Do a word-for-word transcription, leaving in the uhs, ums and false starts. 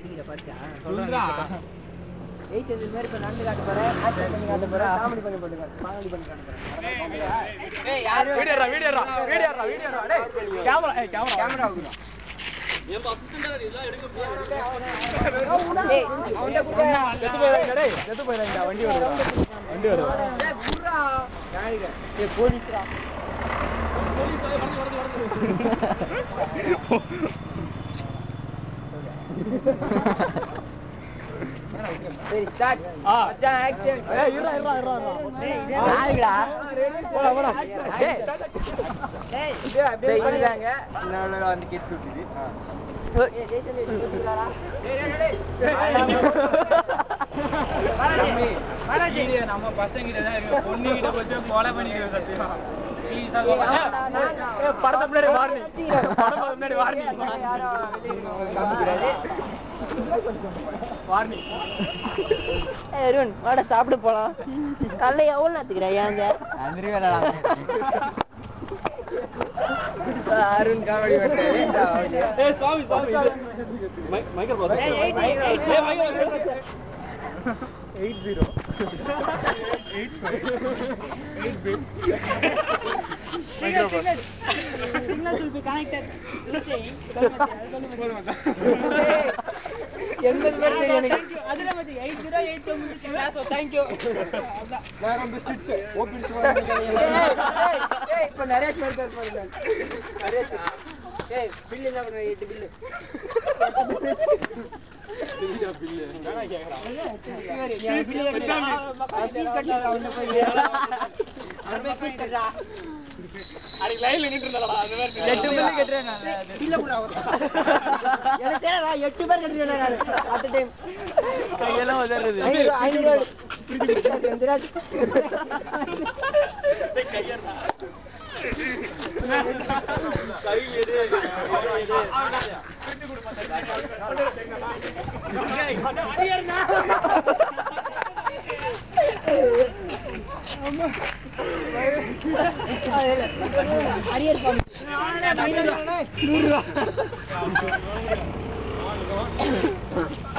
அடிக்கிற பாத்தியா சொல்றா ஏய் செஞ்ச மாதிரி இப்ப நான் காட்ட போறேன் ஆக்ஷன் பண்ணி காட்ட போறேன் காமெடி பண்ணி போடுங்க காமெடி பண்ணி காட்ட போறேன் ஏய் யார் வீடியோடா வீடியோடா வீடியோடா வீடியோடா டேய் கேமரா ஏய் கேமரா கேமரா ஆகுடா ஏன் அசிஸ்டன்ட் இல்ல எடுக்க போறேன் ஏய் அவன்ட குடுடா செத்து போயிராங்க டேய் செத்து போயிராங்க வண்டி வருது வண்டி வருது ஏய் குடுடா யாரிங்க ஏய் போலீஸ்டா போலீஸ் வரது வரது வரது Ready, start. Acha action. Hey, irra irra irra irra. Naigda. போடா போடா. Hey. Hey, இது அப்படியே பண்ணிட்டாங்க. நாள வந்து கேட் குடுக்குது. ஏய் ஜெயசன் எடுத்துறாரா? டேய் டேய் டேய். பாராஜி. பாராஜி நம்ம பசங்க கிட்ட தான் இருக்கு. பொண்ணு கிட்ட போய் கொலை பண்ணிடுங்க சத்தியமா. ப்ளீஸ் ஏய் படத்த முன்னாடி வார்னி. படத்த முன்னாடி வார்னி. யாரோ வெளிய காமிக்கிறாரு. வார்னி. ஏய் அருண் வாடா சாப்பிட போலாம். கல்ல எவ்வளவு நாத்துக்குற ஏங்க? அந்திரவேலடா. அருண் காமெடி பண்றாரு. ஏய் சாமி சாமி. Michael boss. ஏய் எயிட் எயிட் ஏய் Michael eight zero eight five eight பிட் signal signal will be connected saying என்னது பேர் தெரியும் எனக்கு அதுல மச்சி eight zero eight two class thank you நான் ரொம்ப ஸ்ட்ரிக்ட் ஓபன் சொல்லுங்க ஏய் ஏய் இப்ப நரேஷ் மேல பேர் போடுங்க நரேஷ் ஏய் பில் என்ன பண்ணு எட்டு பில் பில் பில் நானா கேக்குறேன் நீ பில் கட்டா பீஸ் கட்டா அவன போய் அவன் பீஸ் கட்டா அடி லைன்ல நின்னு இருந்தாடா அந்த மாதிரி எட்டு பில் கட்டறேன் நான் பில்ல கூட எனக்கு தெரியல எட்டு பேர் கட்டறேன் நான் அட் டைம் கையெல்லாம் உதறது ஐநூறு எந்திராஜ் கையறா கை எடு பிட்டு குடு மத்த அடியறனா அம்மா அரியர் பாம் நூறு ரூபாய்